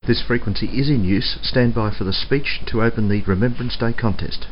This frequency is in use. Stand by for the speech to open the Remembrance Day contest.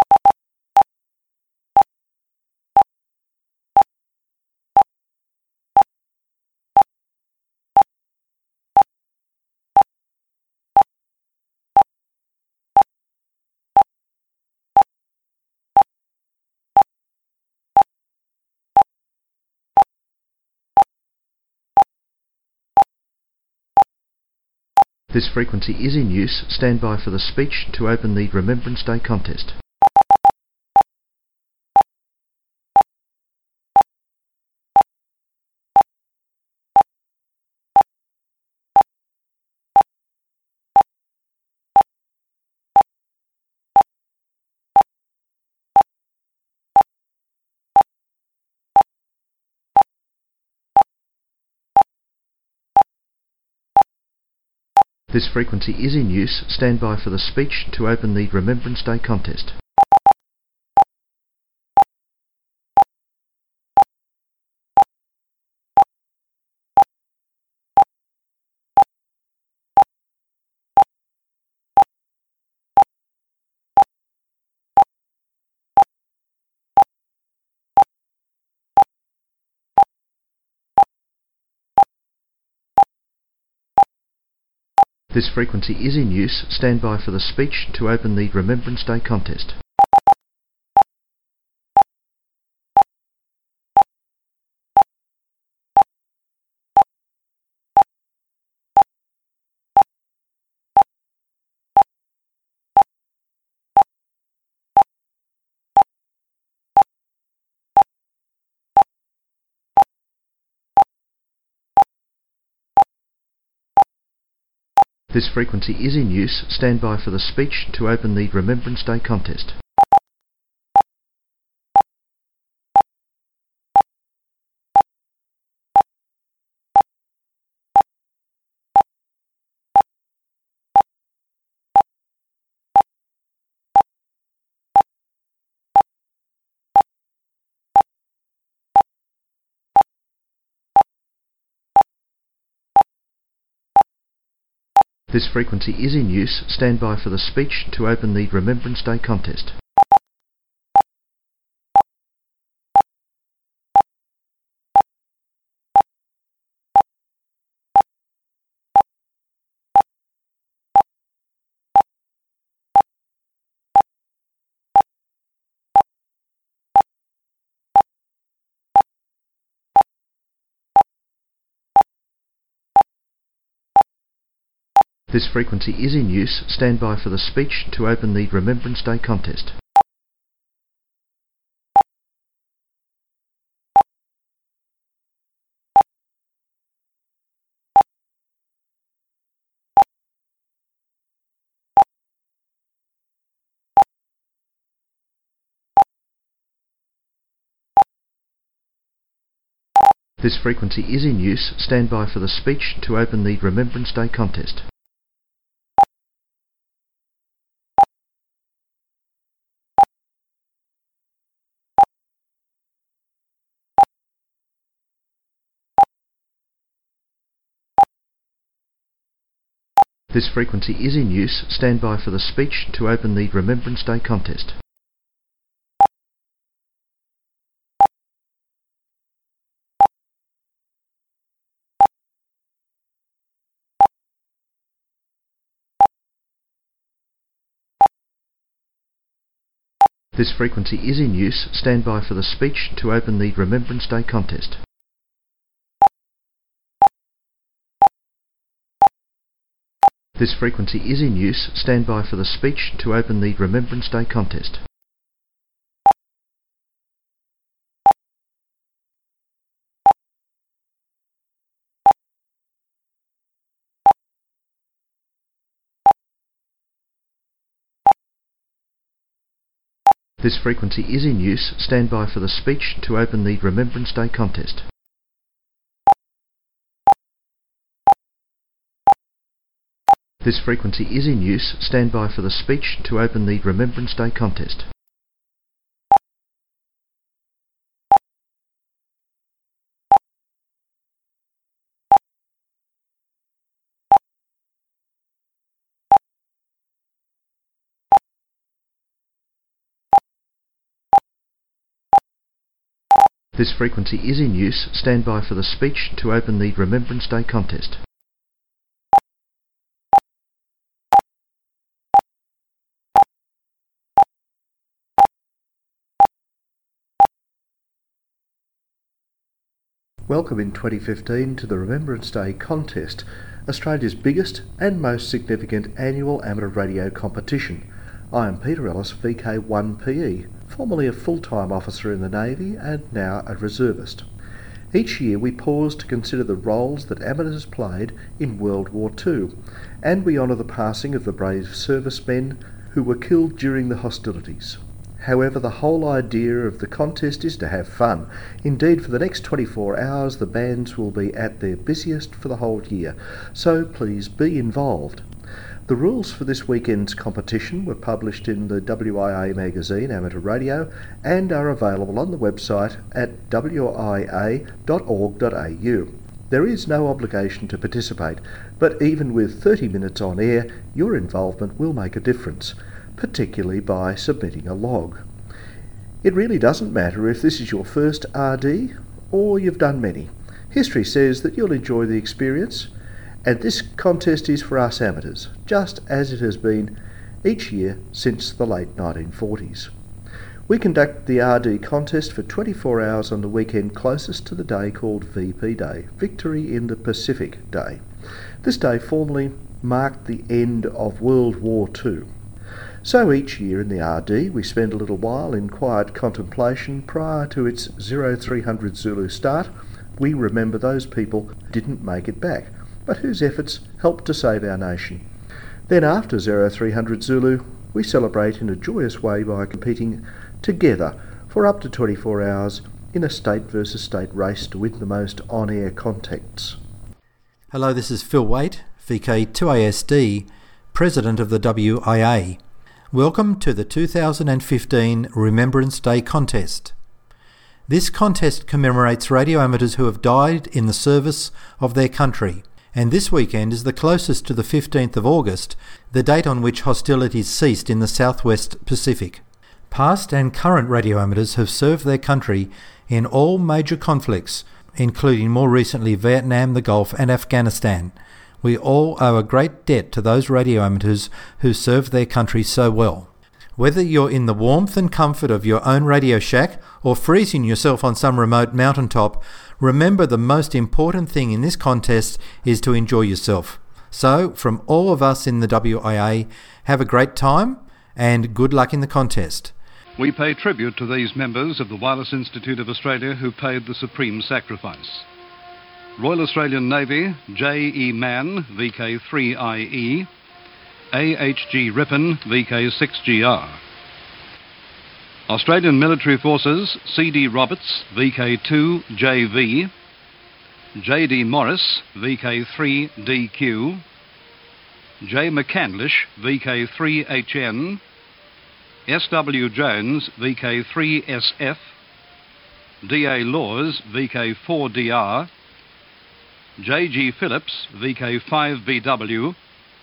This frequency is in use. Stand by for the speech to open the Remembrance Day contest. This frequency is in use. Stand by for the speech to open the Remembrance Day contest. This frequency is in use. Stand by for the speech to open the Remembrance Day contest. This frequency is in use. Stand by for the speech to open the Remembrance Day contest. This frequency is in use. Stand by for the speech to open the Remembrance Day contest. This frequency is in use. Stand by for the speech to open the Remembrance Day contest. This frequency is in use. Stand by for the speech to open the Remembrance Day contest. This frequency is in use. Stand by for the speech to open the Remembrance Day contest. This frequency is in use. Stand by for the speech to open the Remembrance Day contest. This frequency is in use. Stand by for the speech to open the Remembrance Day contest. This frequency is in use. Stand by for the speech to open the Remembrance Day contest. This frequency is in use. Stand by for the speech to open the Remembrance Day contest. This frequency is in use. Stand by for the speech to open the Remembrance Day contest. Welcome in 2015 to the Remembrance Day contest, Australia's biggest and most significant annual amateur radio competition. I am Peter Ellis, VK1PE, formerly a full-time officer in the Navy and now a reservist. Each year we pause to consider the roles that amateurs played in World War II, and we honour the passing of the brave servicemen who were killed during the hostilities. However, the whole idea of the contest is to have fun. Indeed, for the next 24 hours the bands will be at their busiest for the whole year, so please be involved. The rules for this weekend's competition were published in the WIA magazine Amateur Radio and are available on the website at wia.org.au. There is no obligation to participate, but even with 30 minutes on air, your involvement will make a difference, particularly by submitting a log. It really doesn't matter if this is your first RD or you've done many. History says that you'll enjoy the experience, and this contest is for us amateurs, just as it has been each year since the late 1940s. We conduct the RD contest for 24 hours on the weekend closest to the day called VP Day, Victory in the Pacific Day. This day formally marked the end of World War II. So each year in the RD we spend a little while in quiet contemplation prior to its 0300 Zulu start. We remember those people who didn't make it back, but whose efforts helped to save our nation. Then after 0300 Zulu, we celebrate in a joyous way by competing together for up to 24 hours in a state versus state race to win the most on-air contacts. Hello, this is Phil Waite, VK2ASD, President of the WIA. Welcome to the 2015 Remembrance Day contest. This contest commemorates radio amateurs who have died in the service of their country, and this weekend is the closest to the 15th of August, the date on which hostilities ceased in the Southwest Pacific. Past and current radio amateurs have served their country in all major conflicts, including more recently Vietnam, the Gulf and Afghanistan. We all owe a great debt to those radio amateurs who served their country so well. Whether you're in the warmth and comfort of your own radio shack or freezing yourself on some remote mountaintop, remember the most important thing in this contest is to enjoy yourself. So, from all of us in the WIA, have a great time and good luck in the contest. We pay tribute to these members of the Wireless Institute of Australia who paid the supreme sacrifice. Royal Australian Navy, J.E. Mann, VK3IE, A.H.G. Ripon, VK6GR. Australian Military Forces, C.D. Roberts, VK2JV, J.D. Morris, VK3DQ, J. McCandlish, VK3HN, S.W. Jones, VK3SF, D.A. Laws, VK4DR, J.G. Phillips, VK5BW,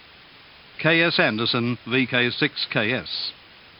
K.S. Anderson, VK6KS.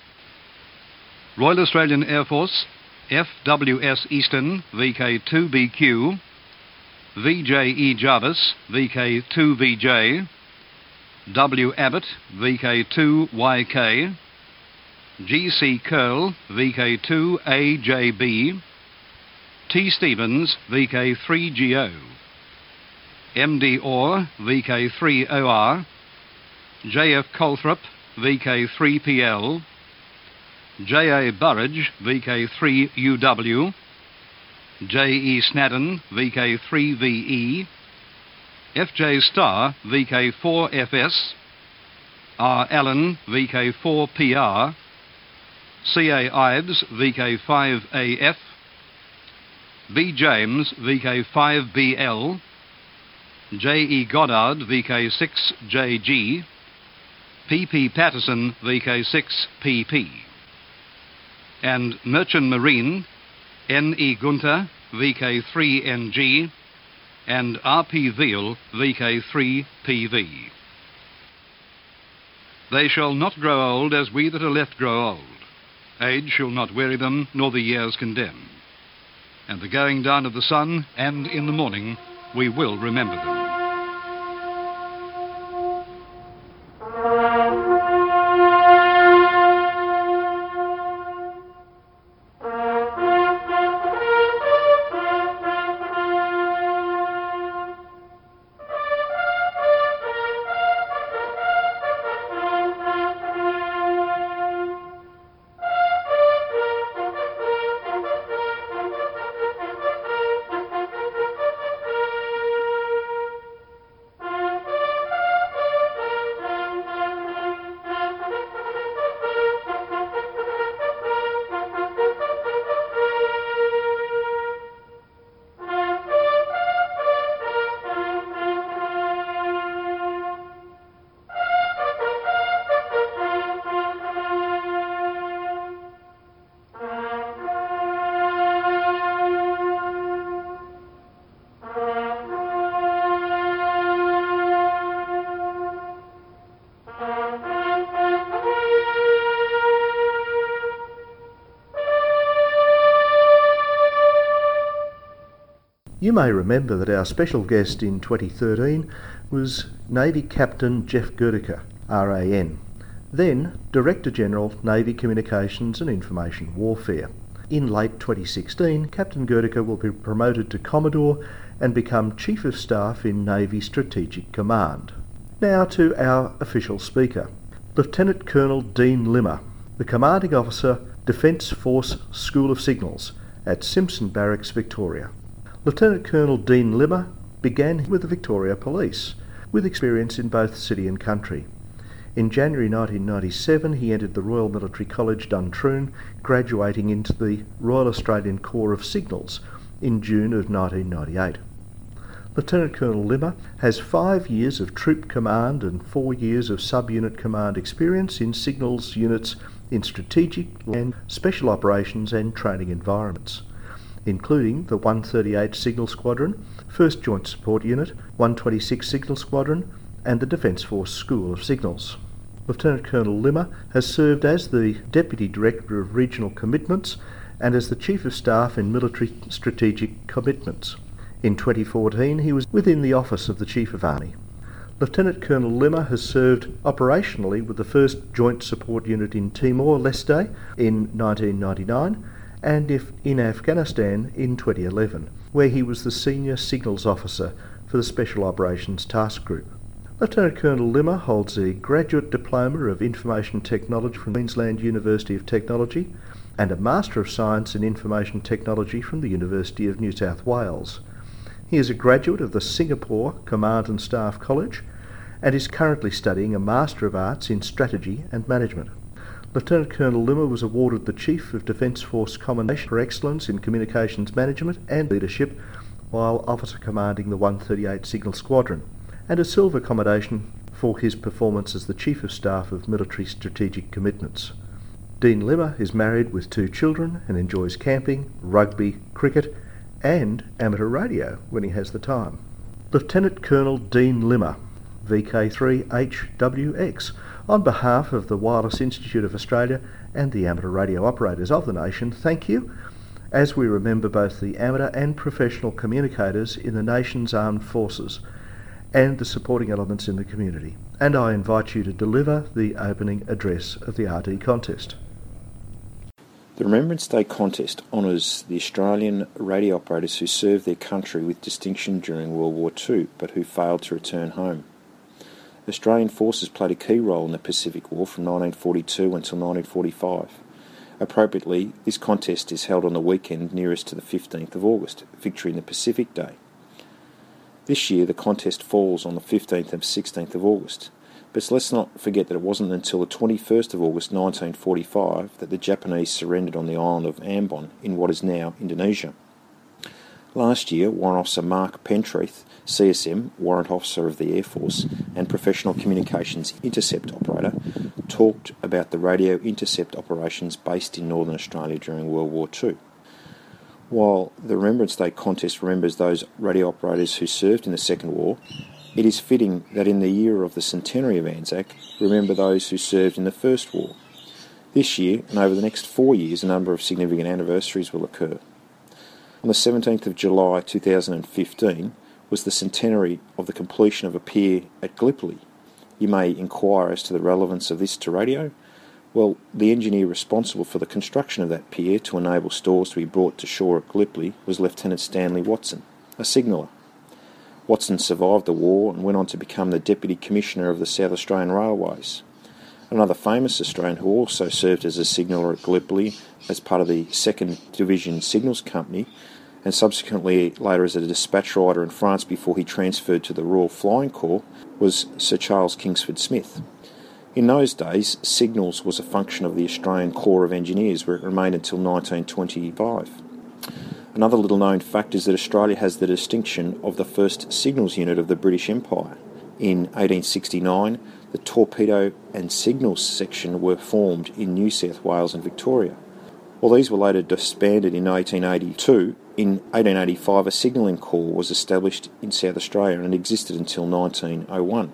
Royal Australian Air Force, F.W.S. Easton, VK2BQ, V.J.E. Jarvis, VK2VJ, W. Abbott, VK2YK, G.C. Curl, VK2AJB, T. Stevens, VK3GO, M.D. Orr, VK3OR, J.F. Colthrop, VK3PL, J.A. Burridge, VK3UW, J.E. Snadden, VK3VE, F.J. Starr, VK4FS, R. Allen, VK4PR, C.A. Ives, VK5AF, B. James, VK5BL, J.E. Goddard, VK6JG, P.P. Patterson, VK6PP, and Merchant Marine, N.E. Gunter, VK3NG, and R.P. Veal, VK3PV. They shall not grow old as we that are left grow old. Age shall not weary them, nor the years condemn. and the going down of the sun, and in the morning we will remember them. You may remember that our special guest in 2013 was Navy Captain Jeff Goedicke, RAN, then Director General, Navy Communications and Information Warfare. In late 2016, Captain Goedicke will be promoted to Commodore and become Chief of Staff in Navy Strategic Command. Now to our official speaker, Lieutenant Colonel Dean Limmer, the Commanding Officer, Defence Force School of Signals at Simpson Barracks, Victoria. Lieutenant Colonel Dean Limmer began with the Victoria Police, with experience in both city and country. In January 1997, he entered the Royal Military College, Duntroon, graduating into the Royal Australian Corps of Signals in June of 1998. Lieutenant Colonel Limmer has 5 years of troop command and 4 years of sub-unit command experience in signals units in strategic and special operations and training environments, including the 138 Signal Squadron, 1st Joint Support Unit, 126 Signal Squadron, and the Defence Force School of Signals. Lieutenant Colonel Limmer has served as the Deputy Director of Regional Commitments and as the Chief of Staff in Military Strategic Commitments. In 2014, he was within the Office of the Chief of Army. Lieutenant Colonel Limmer has served operationally with the 1st Joint Support Unit in Timor-Leste in 1999, and in Afghanistan in 2011, where he was the Senior Signals Officer for the Special Operations Task Group. Lieutenant Colonel Limmer holds a Graduate Diploma of Information Technology from Queensland University of Technology and a Master of Science in Information Technology from the University of New South Wales. He is a graduate of the Singapore Command and Staff College and is currently studying a Master of Arts in Strategy and Management. Lieutenant Colonel Limmer was awarded the Chief of Defence Force Commendation for Excellence in Communications Management and Leadership while officer commanding the 138 Signal Squadron, and a Silver Commendation for his performance as the Chief of Staff of Military Strategic Commitments. Dean Limmer is married with 2 children and enjoys camping, rugby, cricket and amateur radio when he has the time. Lieutenant Colonel Dean Limmer, VK3HWX, on behalf of the Wireless Institute of Australia and the amateur radio operators of the nation, thank you, as we remember both the amateur and professional communicators in the nation's armed forces and the supporting elements in the community. And I invite you to deliver the opening address of the RD contest. The Remembrance Day contest honours the Australian radio operators who served their country with distinction during World War II, but who failed to return home. Australian forces played a key role in the Pacific War from 1942 until 1945. Appropriately, this contest is held on the weekend nearest to the 15th of August, Victory in the Pacific Day. This year the contest falls on the 15th and 16th of August, but let's not forget that it wasn't until the 21st of August 1945 that the Japanese surrendered on the island of Ambon in what is now Indonesia. Last year, Warrant Officer Mark Pentreath, CSM, Warrant Officer of the Air Force and Professional Communications Intercept Operator, talked about the radio intercept operations based in Northern Australia during World War II. While the Remembrance Day contest remembers those radio operators who served in the Second War, it is fitting that in the year of the centenary of Anzac, remember those who served in the First War. This year, and over the next 4 years, a number of significant anniversaries will occur. On the 17th of July 2015 was the centenary of the completion of a pier at Gallipoli. You may inquire as to the relevance of this to radio. Well, the engineer responsible for the construction of that pier to enable stores to be brought to shore at Gallipoli was Lieutenant Stanley Watson, a signaller. Watson survived the war and went on to become the Deputy Commissioner of the South Australian Railways. Another famous Australian who also served as a signaller at Gallipoli as part of the 2nd Division Signals Company and subsequently later as a dispatch rider in France before he transferred to the Royal Flying Corps was Sir Charles Kingsford Smith. In those days, signals was a function of the Australian Corps of Engineers, where it remained until 1925. Another little-known fact is that Australia has the distinction of the first signals unit of the British Empire. In 1869, the torpedo and signals section were formed in New South Wales and Victoria. While these were later disbanded in 1882, in 1885 a signalling corps was established in South Australia and existed until 1901.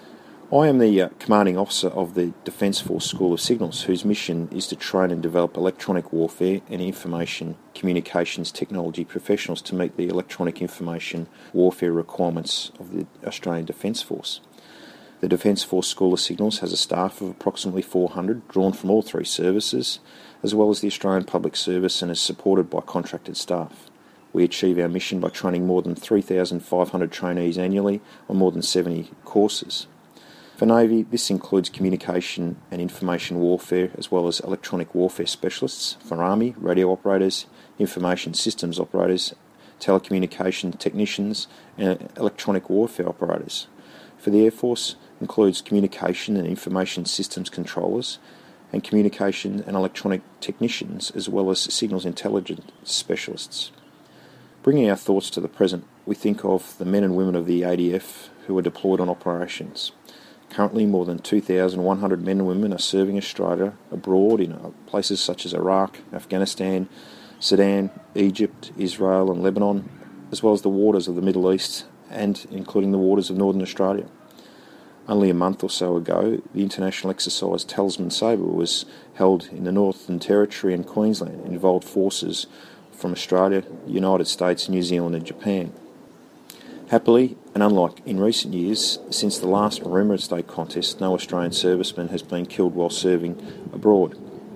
I am the commanding officer of the Defence Force School of Signals, whose mission is to train and develop electronic warfare and information communications technology professionals to meet the electronic information warfare requirements of the Australian Defence Force. The Defence Force School of Signals has a staff of approximately 400, drawn from all three services, as well as the Australian Public Service, and is supported by contracted staff. We achieve our mission by training more than 3,500 trainees annually on more than 70 courses. For Navy, this includes communication and information warfare, as well as electronic warfare specialists. For Army, radio operators, information systems operators, telecommunication technicians, and electronic warfare operators. For the Air Force, includes communication and information systems controllers, and communication and electronic technicians, as well as signals intelligence specialists. Bringing our thoughts to the present, we think of the men and women of the ADF who are deployed on operations. Currently, more than 2,100 men and women are serving Australia abroad in places such as Iraq, Afghanistan, Sudan, Egypt, Israel and Lebanon, as well as the waters of the Middle East and including the waters of Northern Australia. Only a month or so ago, the international exercise Talisman Sabre was held in the Northern Territory and Queensland and involved forces from Australia, the United States, New Zealand and Japan. Happily, and unlike in recent years, since the last Remembrance Day contest, no Australian serviceman has been killed while serving abroad.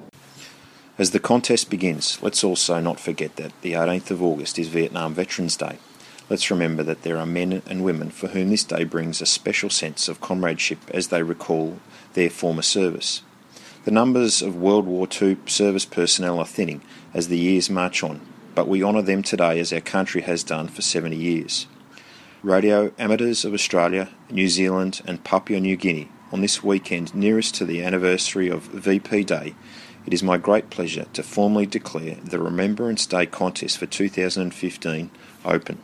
As the contest begins, let's also not forget that the 18th of August is Vietnam Veterans Day. Let's remember that there are men and women for whom this day brings a special sense of comradeship as they recall their former service. The numbers of World War II service personnel are thinning as the years march on, but we honour them today as our country has done for 70 years. Radio amateurs of Australia, New Zealand and Papua New Guinea, on this weekend nearest to the anniversary of VP Day, it is my great pleasure to formally declare the Remembrance Day contest for 2015 open.